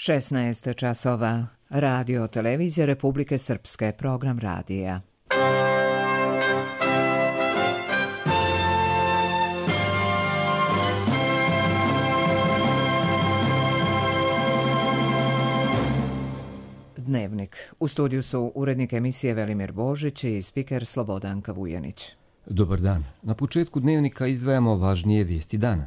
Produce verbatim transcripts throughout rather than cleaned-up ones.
šesnaest časova. Radio televizija Republike Srpske, program radija. Dnevnik. U studiju su urednik emisije Velimir Božić i spiker Slobodanka Vujanić. Dobar dan. Na početku dnevnika izdvajamo važnije vijesti dana.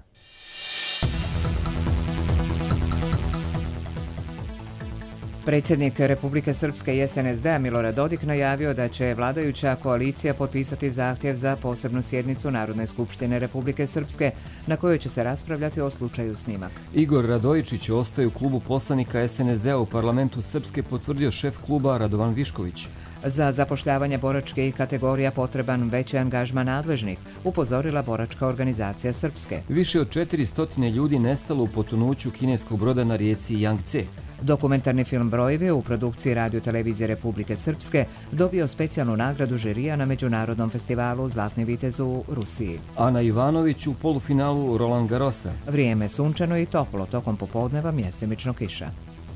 Predsjednik Republike Srpske i es en es de a Milorad Dodik najavio da će vladajuća koalicija potpisati zahtjev za posebnu sjednicu Narodne skupštine Republike Srpske na kojoj će se raspravljati o slučaju Snimak. Igor Radojičić ostaje u klubu poslanika es en es de a u parlamentu Srpske, potvrdio šef kluba Radovan Višković. Za zapošljavanje boračkih kategorija potreban veći angažman nadležnih, upozorila boračka organizacija Srpske. Više od četiristo ljudi nestalo u potonuću kineskog broda na rijeci Jangtze. Dokumentarni film Brojevi u produkciji Radio televizije Republike Srpske dobio specijalnu nagradu žirija na Međunarodnom festivalu Zlatni vitez u Rusiji. Ana Ivanović u polufinalu Roland Garrosa. Vrijeme sunčano i toplo, tokom popodneva mjestimično kiša.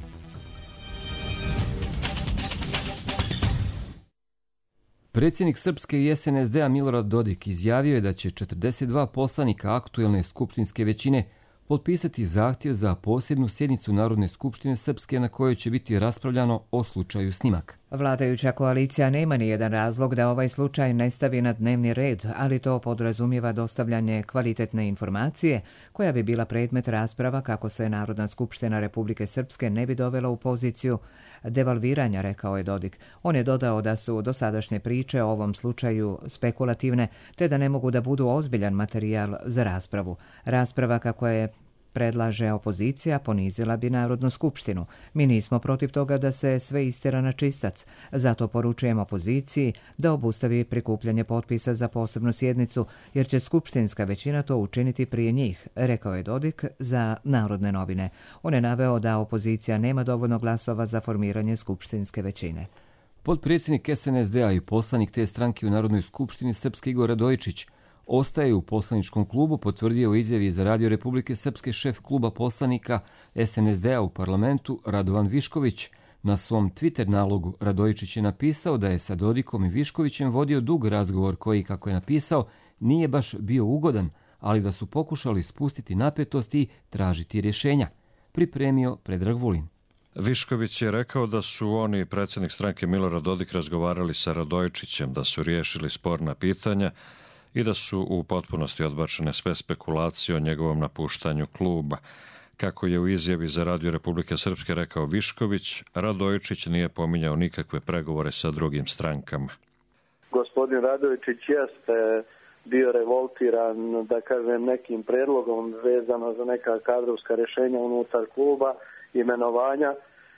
Predsjednik Srpske i es en es de a Milorad Dodik izjavio je da će četrdeset dva poslanika aktuelne skupštinske većine potpisati zahtjev za posebnu sjednicu Narodne skupštine Srpske na kojoj će biti raspravljano o slučaju Snimak. Vladajuća koalicija nema ni jedan razlog da ovaj slučaj ne stavi na dnevni red, ali to podrazumijeva dostavljanje kvalitetne informacije koja bi bila predmet rasprava kako se Narodna skupština Republike Srpske ne bi dovela u poziciju devalviranja, rekao je Dodik. On je dodao da su dosadašnje priče o ovom slučaju spekulativne, te da ne mogu da budu ozbiljan materijal za raspravu. Rasprava kako je predlaže opozicija ponizila bi Narodnu skupštinu. Mi nismo protiv toga da se sve istjera na čistac. Zato poručujemo opoziciji da obustavi prikupljanje potpisa za posebnu sjednicu, jer će skupštinska većina to učiniti prije njih, rekao je Dodik za Narodne novine. On je naveo da opozicija nema dovoljno glasova za formiranje skupštinske većine. Potpredsjednik es en es de a i poslanik te stranke u Narodnoj skupštini Srpske Igor Radojičić ostaje u poslaničkom klubu, potvrdio u izjavi za Radio Republike Srpske šef kluba poslanika es en es de a u parlamentu Radovan Višković. Na svom Twitter nalogu Radojičić je napisao da je sa Dodikom i Viškovićem vodio dug razgovor koji, kako je napisao, nije baš bio ugodan, ali da su pokušali spustiti napetost i tražiti rješenja. Pripremio Predrag Vulin. Višković je rekao da su oni, predsjednik stranke Milorad Dodik, razgovarali sa Radojičićem, da su riješili sporna pitanja i da su u potpunosti odbačene sve spekulacije o njegovom napuštanju kluba. Kako je u izjavi za Radio Republike Srpske rekao Višković, Radojičić nije pominjao nikakve pregovore sa drugim strankama. Gospodin Radojičić jeste bio revoltiran, da kažem, nekim predlogom vezano za neka kadrovska rješenja unutar kluba, imenovanja.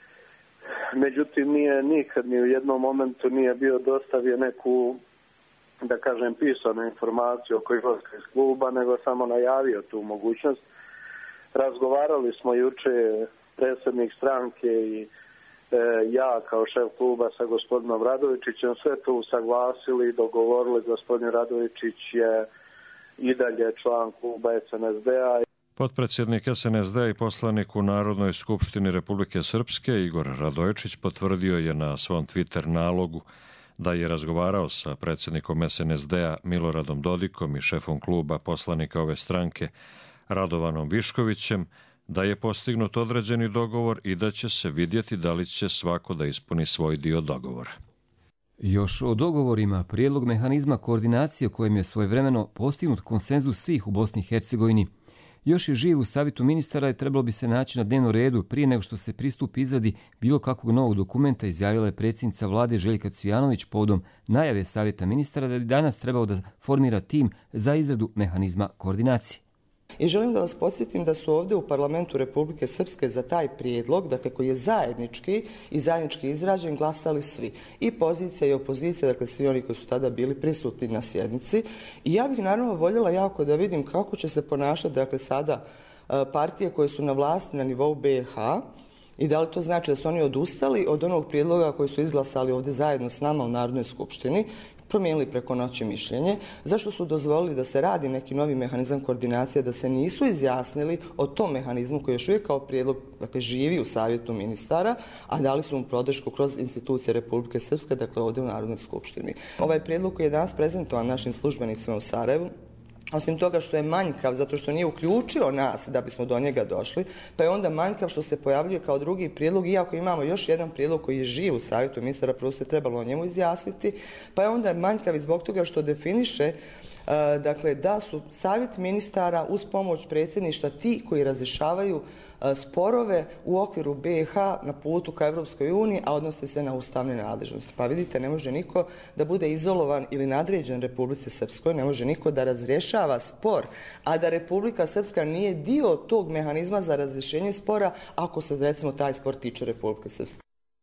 Međutim, nije nikad ni u jednom momentu nije bio dostavio neku, da kažem, pisanu informaciju oko izlaska iz kluba, nego samo najavio tu mogućnost. Razgovarali smo juče, predsjednik stranke i e, ja kao šef kluba sa gospodinom Radojičićem, sve to usaglasili i dogovorili. Gospodin Radojičić je i dalje član kluba es en es de a. Potpredsjednik es en es de a i poslanik u Narodnoj skupštini Republike Srpske Igor Radojičić potvrdio je na svom Twitter nalogu da je razgovarao sa predsjednikom es en es de a Miloradom Dodikom i šefom kluba poslanika ove stranke Radovanom Viškovićem, da je postignut određeni dogovor i da će se vidjeti da li će svako da ispuni svoj dio dogovora. Još o dogovorima, prijedlog mehanizma koordinacije o kojem je svojevremeno postignut konsenzus svih u Bosni i Hercegovini. Još je živ u savjetu ministara i trebalo bi se naći na dnevnom redu prije nego što se pristupi izradi bilo kakvog novog dokumenta, izjavila je predsjednica vlade Željka Cvijanović povodom najave savjeta ministara da bi danas trebao da formira tim za izradu mehanizma koordinacije. I želim da vas podsjetim da su ovdje u parlamentu Republike Srpske za taj prijedlog, dakle koji je zajednički i zajednički izrađen, glasali svi. I pozicija i opozicija, dakle svi oni koji su tada bili prisutni na sjednici. I ja bih naravno voljela jako da vidim kako će se ponašati, dakle sada partije koje su na vlasti na nivou be i ha, i da li to znači da su oni odustali od onog prijedloga koji su izglasali ovdje zajedno s nama u Narodnoj skupštini. promijenili preko noći mišljenje, zašto su dozvolili da se radi neki novi mehanizam koordinacije, da se nisu izjasnili o tom mehanizmu koji još uvijek kao prijedlog, dakle, živi u savjetu ministara, a dali su mu podršku kroz institucije Republike Srpske, dakle ovdje u Narodnoj skupštini. Ovaj prijedlog koji je danas prezentovan našim službenicima u Sarajevu, osim toga što je manjkav zato što nije uključio nas da bismo do njega došli, pa je onda manjkav što se pojavljuje kao drugi prijedlog, iako imamo još jedan prijedlog koji je živ u savjetu ministara, prvo se trebalo o njemu izjasniti, pa je onda manjkav i zbog toga što definiše dakle, da su savjet ministara uz pomoć predsjedništva ti koji razrješavaju sporove u okviru B i H na putu ka Europskoj uniji, a odnose se na ustavne nadležnosti. Pa vidite, ne može niko da bude izolovan ili nadređen Republici Srpskoj, ne može niko da razrješava spor, a da Republika Srpska nije dio tog mehanizma za razrješenje spora ako se, recimo, taj spor tiče Republike Srpske.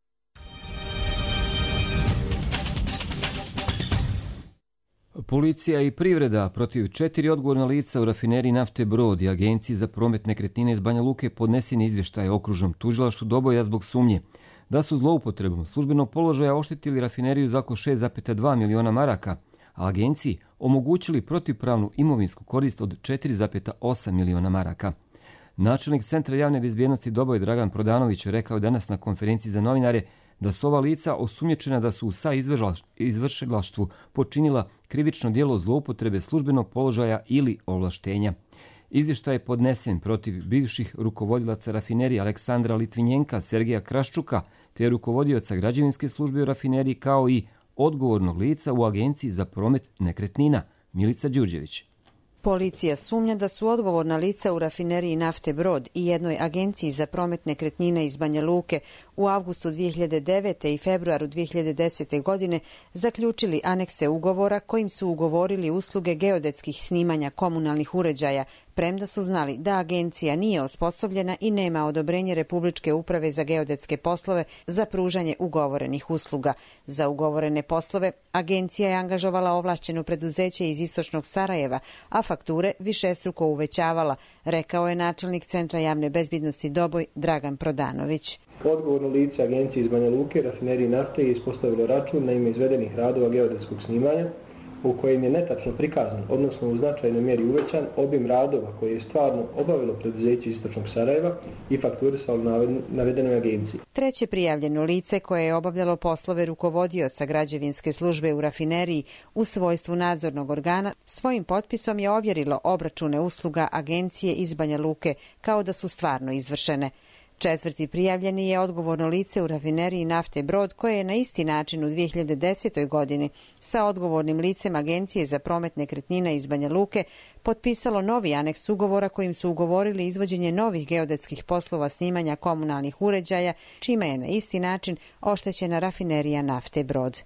Policija i privreda protiv četiri odgovorna lica u rafineriji nafte Brod i Agenciji za promet nekretnine iz Banja Luke podnesen izvještaj okružnom tužilaštvu Doboja zbog sumnje da su zloupotrebom službenog položaja oštetili rafineriju za oko šest zarez dva miliona maraka, a agenciji omogućili protivpravnu imovinsku korist od četiri zarez osam miliona maraka. Načelnik Centra javne bezbjednosti Doboj Dragan Prodanović rekao danas na konferenciji za novinare da su ova lica osumnjičena da su u sa izvršilaštvu počinila krivično djelo zloupotrebe službenog položaja ili ovlaštenja. Izvještaj je podnesen protiv bivših rukovodilaca rafinerije Aleksandra Litvinjenka, Sergeja Kraščuka, te rukovodioca građevinske službe u rafineriji, kao i odgovornog lica u Agenciji za promet nekretnina, Milica Đurđević. Policija sumnja da su odgovorna lica u rafineriji nafte Brod i jednoj agenciji za promet nekretnina iz Banja Luke u avgustu dvije hiljade devete. i februaru dvije hiljade desete. godine zaključili anekse ugovora kojim su ugovorili usluge geodetskih snimanja komunalnih uređaja, premda su znali da agencija nije osposobljena i nema odobrenje Republičke uprave za geodetske poslove za pružanje ugovorenih usluga. Za ugovorene poslove agencija je angažovala ovlašćeno preduzeće iz istočnog Sarajeva, a fakture višestruko uvećavala, rekao je načelnik Centra javne bezbjednosti Doboj Dragan Prodanović. Odgovorno lice agencije iz Banja Luke, rafineriji nafte, je ispostavilo račun na ime izvedenih radova geodetskog snimanja u kojem je netačno prikazan, odnosno u značajnoj mjeri uvećan obim radova koje je stvarno obavilo preduzeće istočnog Sarajeva i fakturisalo navedenoj agenciji. Treće prijavljeno lice koje je obavljalo poslove rukovodioca građevinske službe u rafineriji u svojstvu nadzornog organa svojim potpisom je ovjerilo obračune usluga agencije iz Banja Luke kao da su stvarno izvršene. Četvrti prijavljeni je odgovorno lice u rafineriji nafte Brod koje je na isti način u dvije hiljade desetoj. godini sa odgovornim licem Agencije za promet nekretnina iz Banja Luke potpisalo novi aneks ugovora kojim su ugovorili izvođenje novih geodetskih poslova snimanja komunalnih uređaja, čime je na isti način oštećena rafinerija nafte Brod.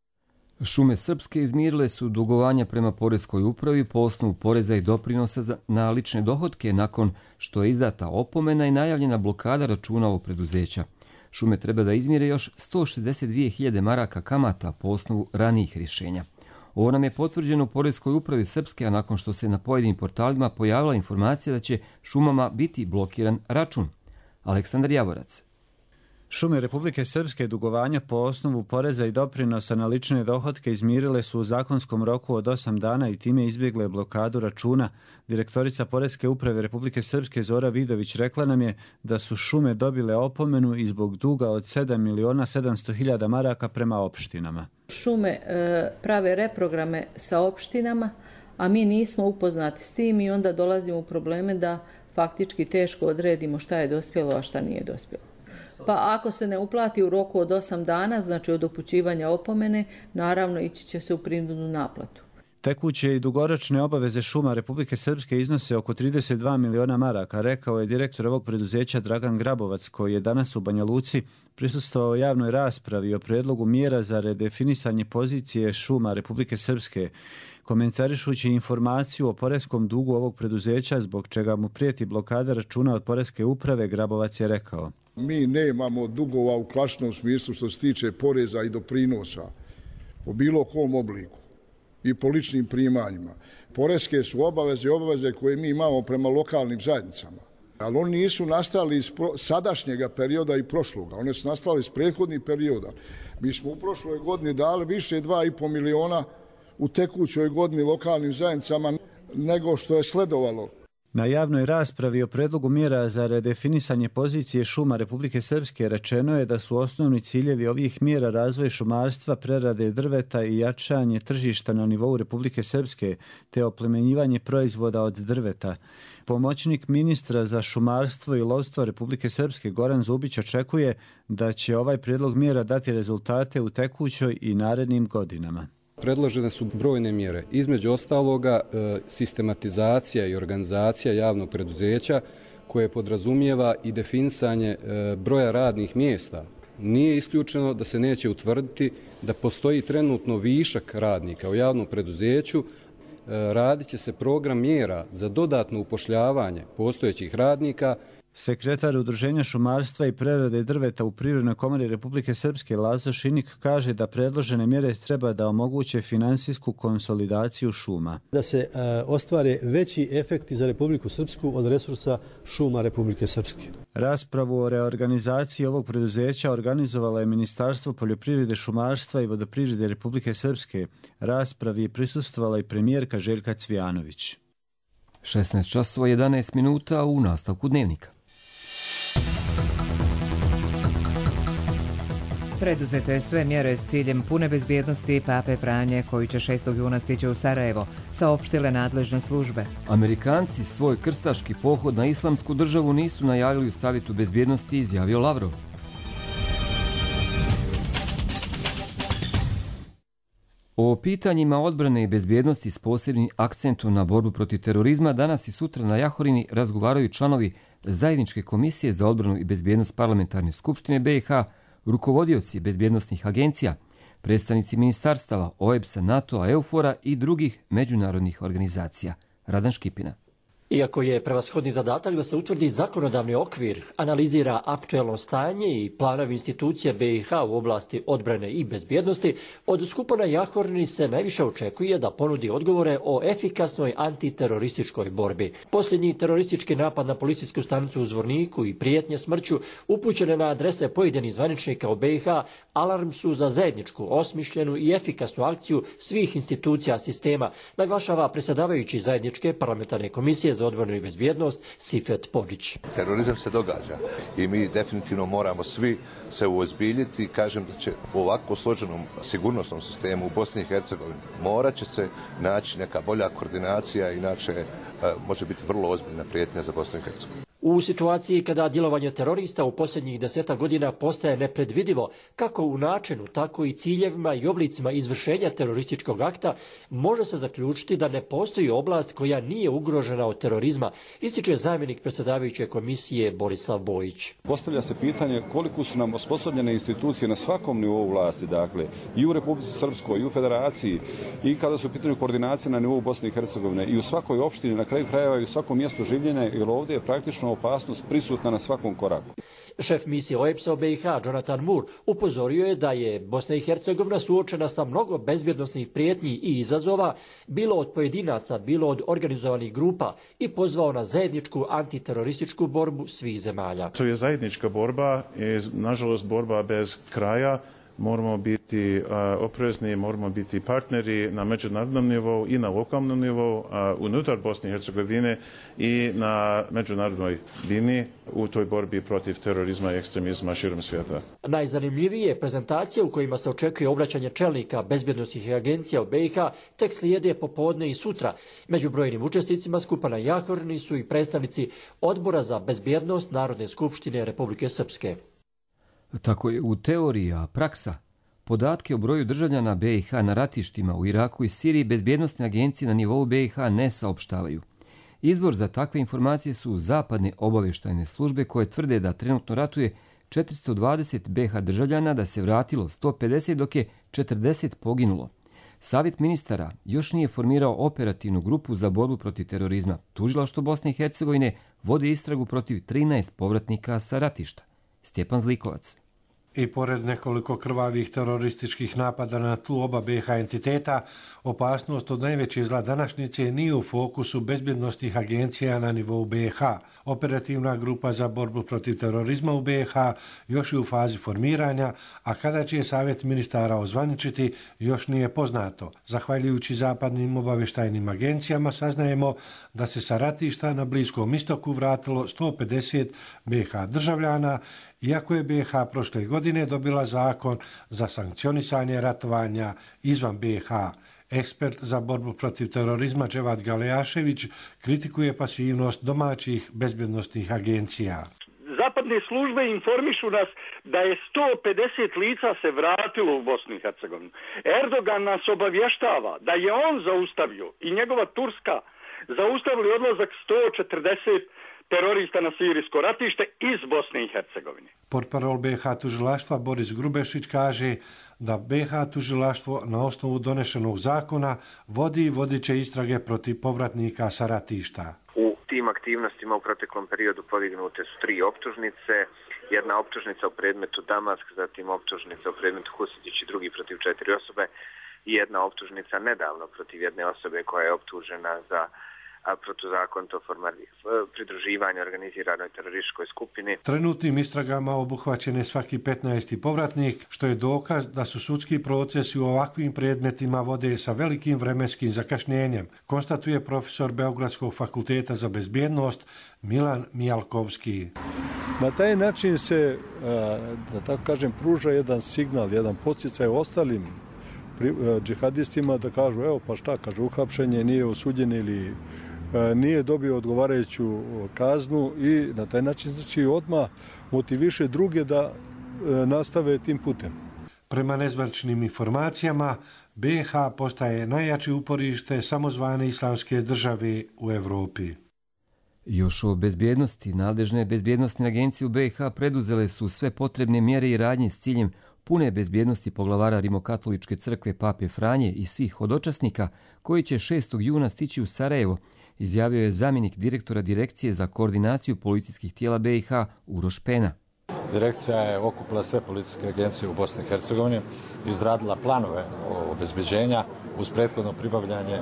Šume Srpske izmirile su dugovanja prema poreskoj upravi po osnovu poreza i doprinosa na lične dohotke nakon što je izdata opomena i najavljena blokada računa ovog preduzeća. Šume treba da izmire još sto šezdeset dvije hiljade maraka kamata po osnovu ranijih rješenja. Ovo nam je potvrđeno u poreskoj upravi Srpske, a nakon što se na pojedinim portalima pojavila informacija da će šumama biti blokiran račun. Aleksandar Javorac. Šume Republike Srpske dugovanja po osnovu poreza i doprinosa na lične dohotke izmirile su u zakonskom roku od osam dana i time izbjegle blokadu računa. Direktorica Poreske uprave Republike Srpske Zora Vidović rekla nam je da su šume dobile opomenu i zbog duga od sedam miliona sedamsto hiljada maraka prema opštinama. Šume e, prave reprograme sa opštinama, a mi nismo upoznati s tim i onda dolazimo u probleme da faktički teško odredimo šta je dospjelo, a šta nije dospjelo. Pa ako se ne uplati u roku od osam dana, znači od upućivanja opomene, naravno ići će se u prinudnu naplatu. Tekuće i dugoročne obaveze šuma Republike Srpske iznose oko trideset dva miliona maraka, rekao je direktor ovog preduzeća Dragan Grabovac, koji je danas u Banja Luci prisustvovao javnoj raspravi o predlogu mjera za redefinisanje pozicije šuma Republike Srpske. Komentarišući informaciju o poreskom dugu ovog preduzeća, zbog čega mu prijeti blokada računa od Poreske uprave, Grabovac je rekao: Mi nemamo dugova u klasičnom smislu što se tiče poreza i doprinosa po bilo kom obliku i po ličnim primanjima. Poreske su obaveze i obaveze koje mi imamo prema lokalnim zajednicama. Ali oni nisu nastali iz sadašnjega perioda i prošloga, one su nastali iz prethodnih perioda. Mi smo u prošloj godini dali više dva i pol miliona u tekućoj godini lokalnim zajednicama nego što je sledovalo. Na javnoj raspravi o predlogu mjera za redefinisanje pozicije šuma Republike Srpske rečeno je da su osnovni ciljevi ovih mjera razvoj šumarstva, prerade drveta i jačanje tržišta na nivou Republike Srpske, te oplemenjivanje proizvoda od drveta. Pomoćnik ministra za šumarstvo i lovstvo Republike Srpske Goran Zubić očekuje da će ovaj predlog mjera dati rezultate u tekućoj i narednim godinama. Predložene su brojne mjere, između ostaloga sistematizacija i organizacija javnog preduzeća koje podrazumijeva i definisanje broja radnih mjesta. Nije isključeno da se neće utvrditi da postoji trenutno višak radnika u javnom preduzeću, radit će se program mjera za dodatno upošljavanje postojećih radnika. Sekretar Udruženja šumarstva i prerade drveta u Privrednoj komori Republike Srpske Lazo Šinik kaže da predložene mjere treba da omoguće finansijsku konsolidaciju šuma. Da se uh, ostvare veći efekti za Republiku Srpsku od resursa šuma Republike Srpske. Raspravu o reorganizaciji ovog preduzeća organizovala je Ministarstvo poljoprivrede, šumarstva i vodoprivrede Republike Srpske. Raspravi je prisustvovala i premijerka Željka Cvijanović. šesnaest časova jedanaest minuta u nastavku dnevnika. Preduzete sve mjere s ciljem pune bezbjednosti Pape Franje, koji će šestog juna stići u Sarajevo, saopštile nadležne službe. Amerikanci svoj krstaški pohod na islamsku državu nisu najavili u Savjetu bezbjednosti, izjavio Lavrov. O pitanjima odbrane i bezbjednosti s posebnim akcentom na borbu protiv terorizma danas i sutra na Jahorini razgovaraju članovi Zajedničke komisije za odbranu i bezbjednost Parlamentarne skupštine B i H, rukovodioci bezbjednosnih agencija, predstavnici ministarstava, O E B S-a, NATO-a, EUFOR-a i drugih međunarodnih organizacija. Radan Škipina. Iako je prevashodni zadatak da se utvrdi zakonodavni okvir, analizira aktuelno stanje i planovi institucija B i H u oblasti odbrane i bezbjednosti, od skupa na Jahorni se najviše očekuje da ponudi odgovore o efikasnoj antiterorističkoj borbi. Posljednji teroristički napad na policijsku stanicu u Zvorniku i prijetnje smrću upućene na adrese pojedinih zvaničnika u B i H alarm su za zajedničku, osmišljenu i efikasnu akciju svih institucija sistema, naglašava predsjedavajući Zajedničke parlamentarne komisije za odbranu i bezbjednost Sifet Podić. Terorizam se događa i mi definitivno moramo svi se uozbiljiti. Kažem da će u ovako složenom sigurnosnom sistemu u Bosni i Hercegovini morat će se naći neka bolja koordinacija, inače može biti vrlo ozbiljna prijetnja za Bosnu i Hercegovinu. U situaciji kada djelovanje terorista u posljednjih deseta godina postaje nepredvidivo, kako u načinu, tako i ciljevima i oblicima izvršenja terorističkog akta, može se zaključiti da ne postoji oblast koja nije ugrožena od terorizma, ističe zamjenik predsjedavajuće komisije Borislav Bojić. Postavlja se pitanje koliko su nam osposobljene institucije na svakom nivou vlasti, dakle i u Republici Srpskoj, i u Federaciji, i kada su u pitanju koordinacije na nivou Bosne i Hercegovine, i u svakoj opštini, na kraju krajeva i u svakom mjestu življenja, jer ovdje je praktično opasnost prisutna na svakom koraku. Šef misije O E B S-a u B i H, Jonathan Moore, upozorio je da je Bosna i Hercegovina suočena sa mnogo bezbjednosnih prijetnji i izazova, bilo od pojedinaca, bilo od organizovanih grupa, i pozvao na zajedničku antiterorističku borbu svih zemalja. To je zajednička borba i, nažalost, borba bez kraja. Moramo biti uh, oprezni, moramo biti partneri na međunarodnom nivou i na lokalnom nivou, uh, unutar Bosne i Hercegovine i na međunarodnoj liniji u toj borbi protiv terorizma i ekstremizma širom svijeta. Najzanimljivije je prezentacija u kojima se očekuje obraćanje čelnika bezbjednosnih agencija u B i H, tek slijede popodne i sutra. Među brojnim učesnicima skupa na Jahorni su i predstavnici Odbora za bezbjednost Narodne skupštine Republike Srpske. Tako je u teoriji, a praksa. Podatke o broju državljana B i H na ratištima u Iraku i Siriji bezbjednosne agencije na nivou B i H ne saopštavaju. Izvor za takve informacije su zapadne obavještajne službe koje tvrde da trenutno ratuje četiristo dvadeset B i H državljana, da se vratilo sto pedeset, dok je četrdeset poginulo. Savjet ministara još nije formirao operativnu grupu za borbu protiv terorizma. Tužilaštvo Bosne i Hercegovine vodi istragu protiv trinaest povratnika sa ratišta. Stjepan Zlikovac. I pored nekoliko krvavih terorističkih napada na tlu oba B iH entiteta, opasnost od najveće zla današnjice nije u fokusu bezbjednostnih agencija na nivou B iH. Operativna grupa za borbu protiv terorizma u B iH još je u fazi formiranja, a kada će je savjet ministara ozvaničiti još nije poznato. Zahvaljujući zapadnim obavještajnim agencijama saznajemo da se sa ratišta na Bliskom istoku vratilo sto pedeset B iH državljana, iako je B iH prošle godine dobila zakon za sankcionisanje ratovanja izvan B iH. Ekspert za borbu protiv terorizma Dževad Galejašević kritikuje pasivnost domaćih bezbjednostnih agencija. Zapadne službe informišu nas da je sto pedeset lica se vratilo u Bosnu i Hercegovinu. Erdogan nas obavještava da je on zaustavio i njegova Turska zaustavili odlazak sto četrdeset terorista na sirijsko ratište iz Bosne i Hercegovine. Portparol B iH tužilaštva Boris Grubešić kaže da B iH tužilaštvo na osnovu donešenog zakona vodi i vodit će istrage protiv povratnika sa ratišta. U tim aktivnostima u proteklom periodu podignute su tri optužnice, jedna optužnica u predmetu Damask, zatim optužnica u predmetu Husidić i drugi protiv četiri osobe i jedna optužnica nedavno protiv jedne osobe koja je optužena za protuzakonito pridruživanje organiziranoj terorističkoj skupini. Trenutnim istragama obuhvaćen je svaki petnaesti povratnik, što je dokaz da su sudski procesi u ovakvim predmetima vode sa velikim vremenskim zakašnjenjem, konstatuje profesor Beogradskog fakulteta za bezbjednost Milan Mijalkovski. Na taj način se, da tako kažem, pruža jedan signal, jedan podsticaj ostalim džihadistima da kažu, evo pa šta, kaže, uhapšenje, nije osuđen ili nije dobio odgovarajuću kaznu i na taj način znači odmah motiviše druge da nastave tim putem. Prema nezvaničnim informacijama, B iH postaje najjače uporište samozvane islamske države u Evropi. Još o bezbjednosti, nadležne bezbjednostne agencije u B iH preduzele su sve potrebne mjere i radnje s ciljem pune bezbjednosti poglavara Rimokatoličke crkve Pape Franje i svih hodočasnika koji će šestog juna stići u Sarajevo, izjavio je zamjenik direktora Direkcije za koordinaciju policijskih tijela B iH Uroš Pena. Direkcija je okupila sve policijske agencije u Bosni i Hercegovini, izradila planove obezbeđenja uz prethodno pribavljanje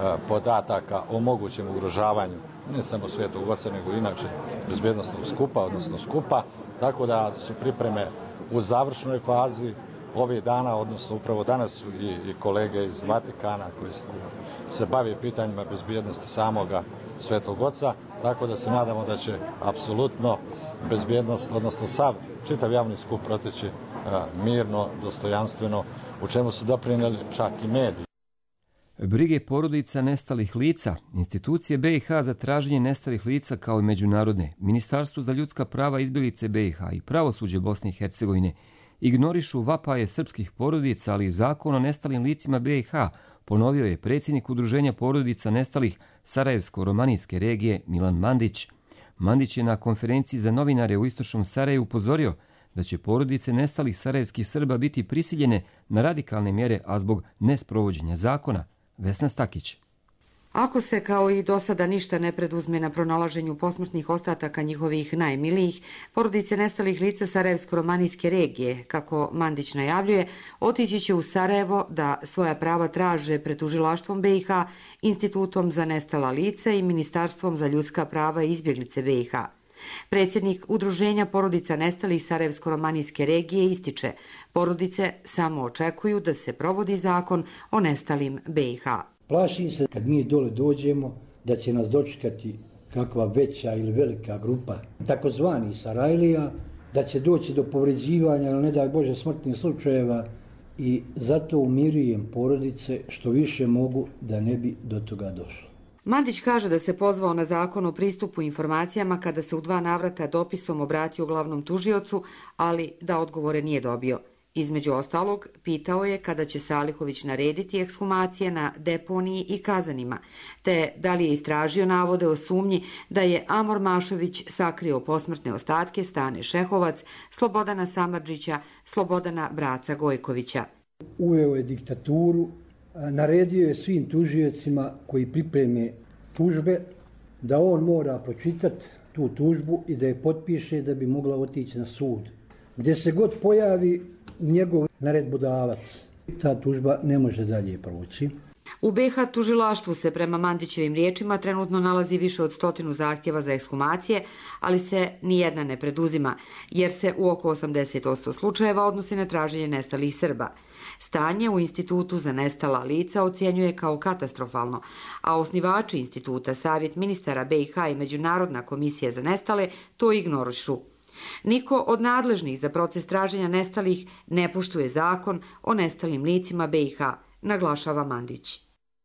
podataka o mogućem ugrožavanju ne samo Svetog Oca, nego inače bezbjednostnog skupa, odnosno skupa, tako da su pripreme u završnoj fazi ovih dana, odnosno upravo danas i, i kolege iz Vatikana koji se bave pitanjima bezbjednosti samoga Svetog Oca, tako da se nadamo da će apsolutno bezbjednost, odnosno sav čitav javni skup proteći a, mirno, dostojanstveno, u čemu su doprinijeli čak i mediji. Brige porodica nestalih lica, institucije B iH za traženje nestalih lica kao i međunarodne, Ministarstvo za ljudska prava izbjeglice B iH i pravosuđe Bosne i Hercegovine ignorišu vapaje srpskih porodica, ali i zakon o nestalim licima B iH, ponovio je predsjednik Udruženja porodica nestalih Sarajevsko-romanijske regije Milan Mandić. Mandić je na konferenciji za novinare u istočnom Sarajevu upozorio da će porodice nestalih sarajevskih Srba biti prisiljene na radikalne mjere, a zbog nesprovođenja zakona. Vesna Stakić. Ako se kao i do sada ništa ne preduzme na pronalaženju posmrtnih ostataka njihovih najmilijih, porodice nestalih lica Sarajevsko-romanijske regije, kako Mandić najavljuje, otići će u Sarajevo da svoja prava traže pred tužilaštvom B iH, Institutom za nestala lica i Ministarstvom za ljudska prava i izbjeglice B iH. Predsjednik Udruženja porodica nestalih Sarajevsko-romanijske regije ističe, porodice samo očekuju da se provodi zakon o nestalim B iH. Plašim se kad mi dole dođemo da će nas dočekati kakva veća ili velika grupa takozvani Sarajlija, da će doći do povređivanja, ali ne daj Bože smrtnih slučajeva i zato umirujem porodice što više mogu da ne bi do toga došlo. Mandić kaže da se pozvao na zakon o pristupu informacijama kada se u dva navrata dopisom obratio glavnom tužiocu, ali da odgovore nije dobio. Između ostalog, pitao je kada će Salihović narediti ekshumacije na deponiji i kazanima, te da li je istražio navode o sumnji da je Amor Mašović sakrio posmrtne ostatke Stane Šehovac, Slobodana Samardžića, Slobodana Braca Gojkovića. Uveo je diktaturu, naredio je svim tužiocima koji pripreme tužbe da on mora pročitati tu tužbu i da je potpiše da bi mogla otići na sud. gdje se god pojavi njegov naredbodavac. Ta tužba ne može dalje proći. U be ha tužilaštvu se prema Mandićevim riječima trenutno nalazi više od stotinu zahtjeva za ekshumacije, ali se nijedna ne preduzima, jer se u oko osamdeset posto slučajeva odnosi na traženje nestalih Srba. Stanje u Institutu za nestala lica ocjenjuje kao katastrofalno, a osnivači instituta, Savjet ministara be i ha i Međunarodna komisija za nestale to ignorišu. Niko od nadležnih za proces traženja nestalih ne poštuje zakon o nestalim licima be i ha, naglašava Mandić.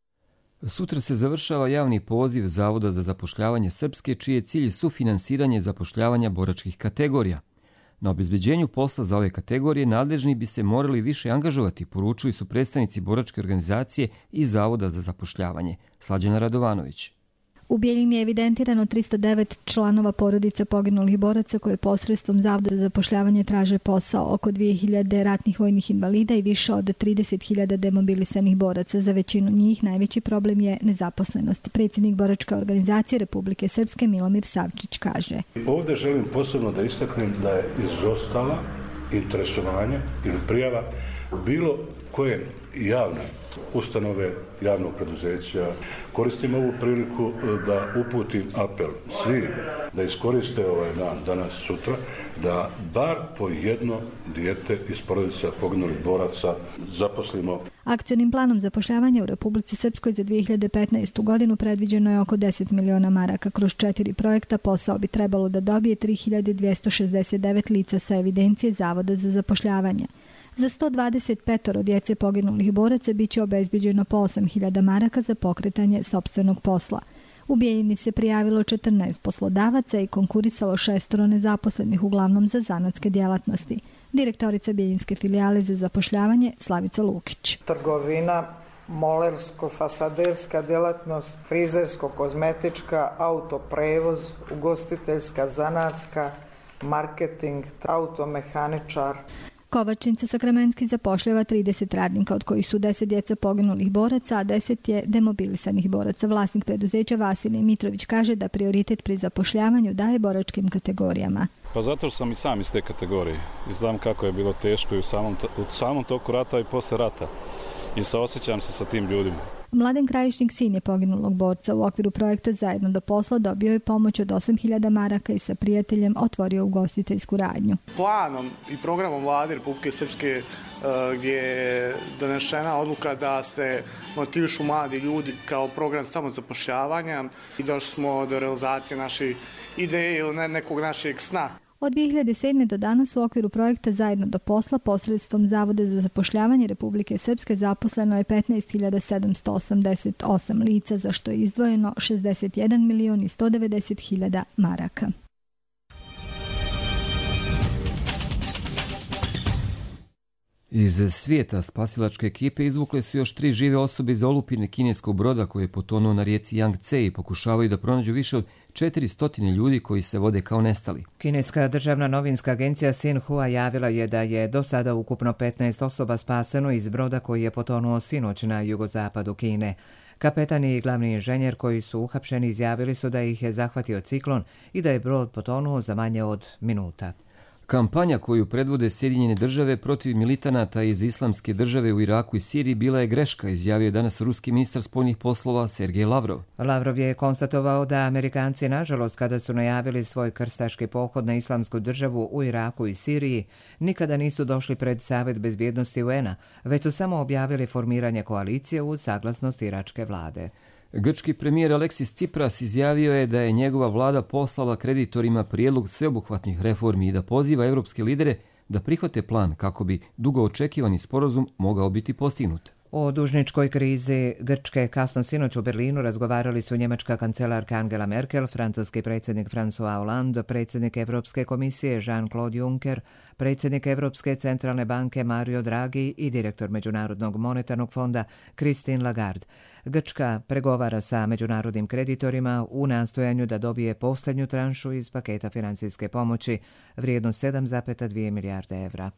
Sutra se završava javni poziv Zavoda za zapošljavanje Srpske, čiji je cilj sufinansiranje zapošljavanja boračkih kategorija. Na obezbeđenju posla za ove kategorije nadležni bi se morali više angažovati, poručili su predstavnici boračke organizacije i Zavoda za zapošljavanje. Slađana Radovanović. U Bijeljini je evidentirano tristo devet članova porodica poginulih boraca koje posredstvom Zavoda za zapošljavanje traže posao, oko dvije hiljade ratnih vojnih invalida i više od trideset hiljada demobilisanih boraca. Za većinu njih najveći problem je nezaposlenost. Predsjednik boračke organizacije Republike Srpske Milomir Savčić kaže: Ovdje želim posebno da istaknem da je izostala interesovanje ili prijava bilo koje javne ustanove javnog preduzeća. Koristim ovu priliku da uputim apel svi da iskoriste ovaj dan, danas, sutra, da bar po jedno dijete iz porodica poginulih boraca zaposlimo. Akcionim planom zapošljavanja u Republici Srpskoj za dvije hiljade petnaestu. godinu predviđeno je oko deset miliona maraka. Kroz četiri projekta posao bi trebalo da dobije tri hiljade dvjesto šezdeset devet lica sa evidencije Zavoda za zapošljavanje. Za sto dvadeset pet djece poginulih boraca biće obezbeđeno po osam hiljada maraka za pokretanje sopstvenog posla. U Bijeljini se prijavilo četrnaest poslodavaca i konkurisalo šestoro nezaposlenih, uglavnom za zanatske djelatnosti. Direktorica Bijeljinske filijale za zapošljavanje Slavica Lukić. Trgovina, molersko-fasaderska djelatnost, frizersko-kozmetička, autoprevoz, ugostiteljska, zanatska, marketing, automehaničar. Kovačnica Sakramenski zapošljava trideset radnika, od kojih su deset djeca poginulih boraca, a deset je demobilisanih boraca. Vlasnik preduzeća Vasilij Mitrović kaže da prioritet pri zapošljavanju daje boračkim kategorijama. Pa zato sam i sam iz te kategorije i znam kako je bilo teško i u samom, u samom toku rata i posle rata i saosjećam se sa tim ljudima. Mladen Krajišnik, sin je poginulog borca, u okviru projekta Zajedno do posla dobio je pomoć od osam hiljada maraka i sa prijateljem otvorio ugostiteljsku radnju. Planom i programom Vlade Republike Srpske gdje je donešena odluka da se motivišu mladi ljudi kao program samozapošljavanja i došli smo do realizacije naše ideje ili nekog našeg sna. Od dvije hiljade sedme. do danas u okviru projekta Zajedno do posla posredstvom Zavoda za zapošljavanje Republike Srpske zaposleno je petnaest hiljada sedamsto osamdeset osam lica, za što je izdvojeno šezdeset jedan milion i sto devedeset hiljada maraka. Iz svijeta spasilačke ekipe izvukle su još tri žive osobe iz olupine kineskog broda koji je potonuo na rijeci Yangtze i pokušavaju da pronađu više od četiristo ljudi koji se vode kao nestali. Kineska državna novinska agencija Xinhua javila je da je do sada ukupno petnaest osoba spaseno iz broda koji je potonuo sinoć na jugozapadu Kine. Kapetan i glavni inženjer koji su uhapšeni izjavili su da ih je zahvatio ciklon i da je brod potonuo za manje od minuta. Kampanja koju predvode Sjedinjene države protiv militanata iz Islamske države u Iraku i Siriji bila je greška, izjavio je danas ruski ministar spoljnih poslova Sergej Lavrov. Lavrov je konstatovao da Amerikanci, nažalost, kada su najavili svoj krstaški pohod na Islamsku državu u Iraku i Siriji, nikada nisu došli pred Savjet bezbjednosti U N A, već su samo objavili formiranje koalicije uz saglasnost iračke vlade. Grčki premijer Aleksis Tsipras izjavio je da je njegova vlada poslala kreditorima prijedlog sveobuhvatnih reformi i da poziva evropske lidere da prihvate plan kako bi dugo očekivani sporazum mogao biti postignut. O dužničkoj krizi Grčke kasno sinoć u Berlinu razgovarali su njemačka kancelarka Angela Merkel, francuski predsjednik François Hollande, predsjednik Evropske komisije Jean-Claude Juncker, predsjednik Evropske centralne banke Mario Draghi i direktor Međunarodnog monetarnog fonda Christine Lagarde. Grčka pregovara sa međunarodnim kreditorima u nastojanju da dobije posljednju tranšu iz paketa financijske pomoći vrijednu sedam zarez dvije milijarde evra.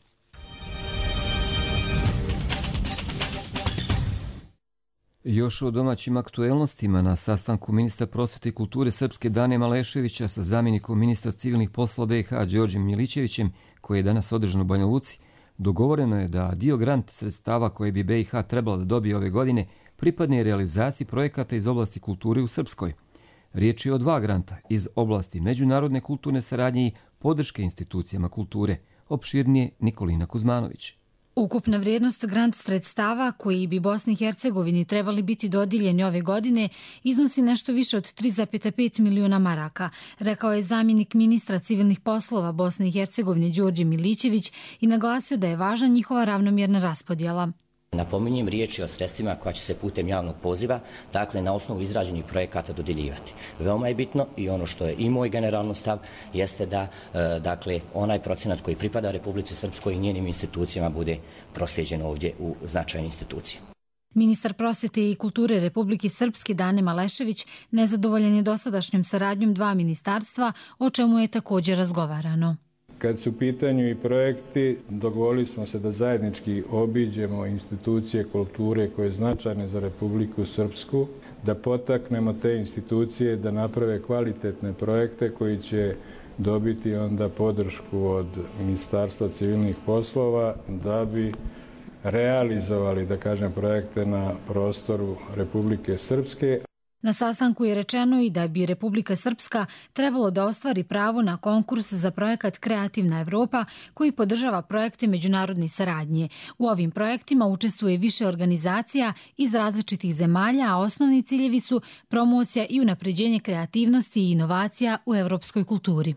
Još o domaćim aktuelnostima na sastanku ministra prosvete i kulture Srpske Dane Maleševića sa zamjenikom ministra civilnih poslova B i H Đorđem Milićevićem, koji je danas održan u Banja Luci, dogovoreno je da dio grant sredstava koje bi B i H trebala da dobije ove godine pripadne realizaciji projekata iz oblasti kulture u Srpskoj. Riječ je o dva granta iz oblasti međunarodne kulturne saradnje i podrške institucijama kulture. Opširnije Nikolina Kuzmanović. Ukupna vrijednost grant sredstava koji bi Bosni i Hercegovini trebali biti dodijeljeni ove godine iznosi nešto više od tri zarez pet miliona maraka, rekao je zamjenik ministra civilnih poslova Bosne i Hercegovine Đorđe Milićević i naglasio da je važna njihova ravnomjerna raspodjela. Napominjem, riječ je o sredstvima koja će se putem javnog poziva, dakle na osnovu izrađenih projekata dodjeljivati. Veoma je bitno i ono što je i moj generalno stav jeste da e, dakle onaj procenat koji pripada Republici Srpskoj i njenim institucijama bude proslijeđen ovdje u značajne institucije. Ministar prosvete i kulture Republike Srpske Dane Malešević nezadovoljan je dosadašnjom saradnjom dva ministarstva, o čemu je također razgovarano. Kad su u pitanju i projekti, dogovorili smo se da zajednički obiđemo institucije kulture koje su značajne za Republiku Srpsku, da potaknemo te institucije da naprave kvalitetne projekte koji će dobiti onda podršku od Ministarstva civilnih poslova da bi realizovali, da kažem, projekte na prostoru Republike Srpske. Na sastanku je rečeno i da bi Republika Srpska trebalo da ostvari pravo na konkurs za projekat Kreativna Evropa koji podržava projekte međunarodne saradnje. U ovim projektima učestvuje više organizacija iz različitih zemalja, a osnovni ciljevi su promocija i unapređenje kreativnosti i inovacija u evropskoj kulturi.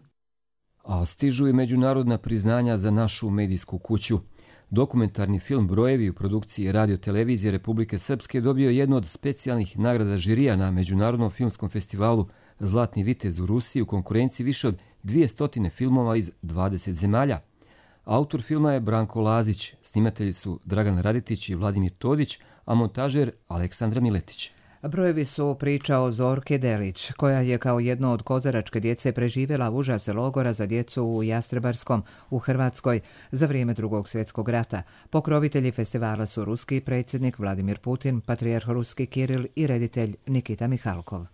A stižu i međunarodna priznanja za našu medijsku kuću. Dokumentarni film Brojevi u produkciji Radio-televizije Republike Srpske dobio jednu od specijalnih nagrada žirija na Međunarodnom filmskom festivalu Zlatni vitez u Rusiji u konkurenciji više od dvjesto filmova iz dvadeset zemalja. Autor filma je Branko Lazić, snimatelji su Dragan Radetić i Vladimir Todić, a montažer Aleksandra Miletić. Brojevi su priča o Zorke Delić, koja je kao jedno od kozaračke djece preživjela užase logora za djecu u Jastrebarskom u Hrvatskoj za vrijeme Drugog svjetskog rata. Pokrovitelji festivala su ruski predsjednik Vladimir Putin, patrijarh ruski Kiril i reditelj Nikita Mihalkov.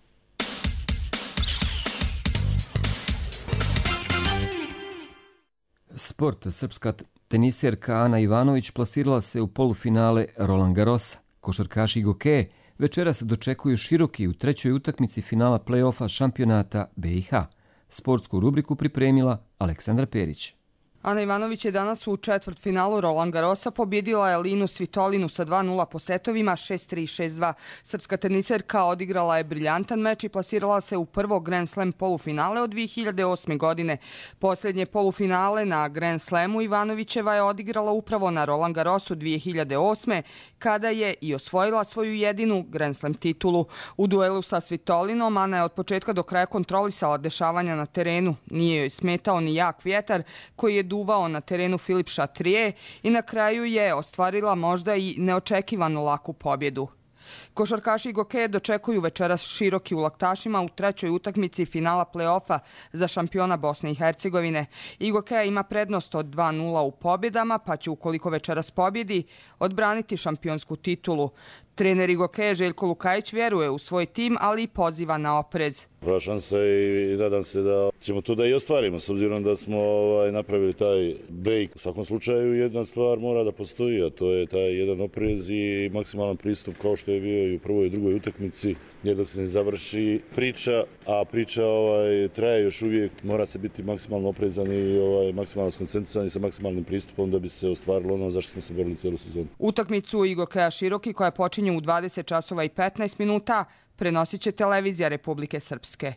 Sport. Srpska teniserka Ana Ivanović plasirala se u polufinale Roland Garrosa. Košarkaši Gokeje večeras dočekuju Široki u trećoj utakmici finala play-offa šampionata B i H. Sportsku rubriku pripremila Aleksandra Perić. Ana Ivanović je danas u četvrtfinalu Roland Garrosa pobjedila Elinu Svitolinu sa dva nula po setovima šest tri šest dva. Srpska teniserka odigrala je briljantan meč i plasirala se u prvo Grand Slam polufinale od dvije hiljade osme. godine. Posljednje polufinale na Grand Slamu Ivanovićeva je odigrala upravo na Roland Garrosu dvije hiljade osme. kada je i osvojila svoju jedinu Grand Slam titulu. U duelu sa Svitolinom Ana je od početka do kraja kontrolisala dešavanja na terenu. Nije joj smetao ni jak vjetar koji je duvao na terenu Filip Chatrier i na kraju je ostvarila možda i neočekivanu laku pobjedu. Košarkaši Gokeje dočekuju večeras Široki u Laktašima u trećoj utakmici finala play-offa za šampiona Bosne i Hercegovine. I Gokeja ima prednost od dva nula u pobjedama, pa će ukoliko večeras pobjedi odbraniti šampionsku titulu. Trener Gokeje Željko Lukajić vjeruje u svoj tim, ali i poziva na oprez. Prva šansa i nadam se da ćemo to da i ostvarimo, s obzirom da smo ovaj, napravili taj break. U svakom slučaju jedna stvar mora da postoji, a to je taj jedan oprez i maksimalan pristup kao što je bio i u prvoj i drugoj utakmici, jer dok se ne završi priča, a priča ovaj, traje još uvijek, mora se biti maksimalno oprezan i ovaj, maksimalno skoncentrisan i sa maksimalnim pristupom da bi se ostvarilo ono zašto smo se borili cijelu sezonu. Utakmicu Gokeja Široki koja počinje u dvadeset časova i petnaest minuta prenosit će televizija Republike Srpske.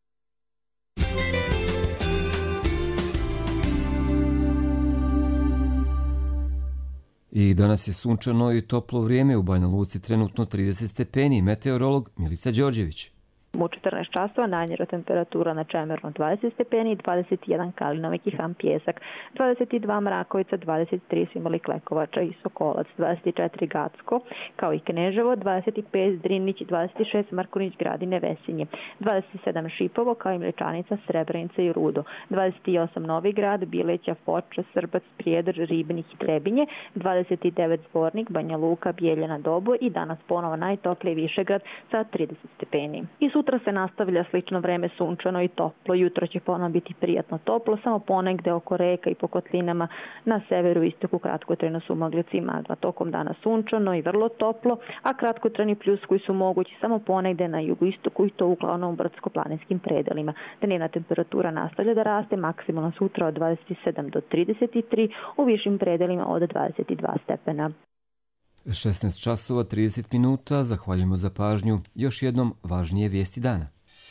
I danas je sunčano i toplo vrijeme u Banja Luci, trenutno trideset stepeni. Meteorolog Milica Đorđević. U četrnaest časova najniža temperatura na Čemernu dvadeset stepeni, dvadeset jedan Kalinovik i Han Pjesak, dvadeset dva Mrakovica, dvadeset tri su imali Klekovača i Sokolac, dvadeset četiri Gacko, kao i Kneževo, dvadeset pet Drinić, dvadeset šest Markunić, Gradine, Vesinje, dvadeset sedam Šipovo, kao i Mlečanica, Srebrenica i Rudo, dvadeset osam Novi Grad, Bileća, Foča, Srbac, Prijedor, Ribnik i Trebinje, dvadeset devet Zvornik, Banja Luka, Bijeljana, Dobo i danas ponovo najtoplije Višegrad sa trideset stepeni. I sutra se nastavlja slično vreme, sunčano i toplo. Jutro će ponovno biti prijatno toplo, samo ponegde oko reka i po kotlinama na severu i istoku kratkotrajno su maglice i magla. Tokom dana sunčano i vrlo toplo, a kratkotrajni pljuskovi su mogući samo ponegde na jugoistoku i to uglavnom u brdsko-planinskim predelima. Dnevna temperatura nastavlja da raste, maksimalno sutra od dvadeset sedam do trideset tri, u višim predelima od dvadeset dva stepena. šesnaest časova trideset minuta, zahvaljujemo za pažnju. Još jednom važnije vijesti dana.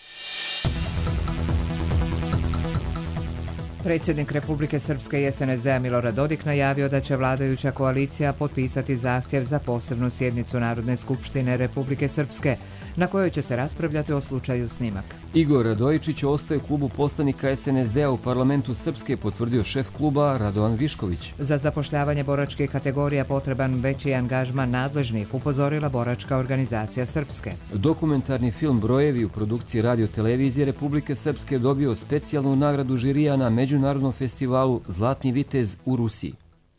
Predsjednik Republike Srpske i S N S D-a Milorad Dodik najavio da će vladajuća koalicija potpisati zahtjev za posebnu sjednicu Narodne skupštine Republike Srpske, na kojoj će se raspravljati o slučaju Snimak. Igor Radojičić ostaje u klubu poslanika S N S D-a u parlamentu Srpske, potvrdio šef kluba Radovan Višković. Za zapošljavanje boračkih kategorija potreban veći angažman nadležnih, upozorila boračka organizacija Srpske. Dokumentarni film Brojevi u produkciji Radio televizije Republike Srpske dobio specijalnu nagradu žirija na Međunarodnom festivalu Zlatni vitez u Rusiji.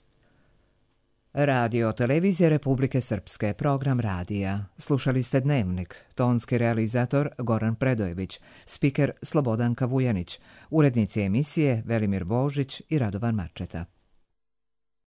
Radio televizije Republike Srpske, program radija. Slušali ste Dnevnik, tonski realizator Goran Predojević, spiker Slobodanka Vujanić, urednici emisije Velimir Božić i Radovan Marčeta.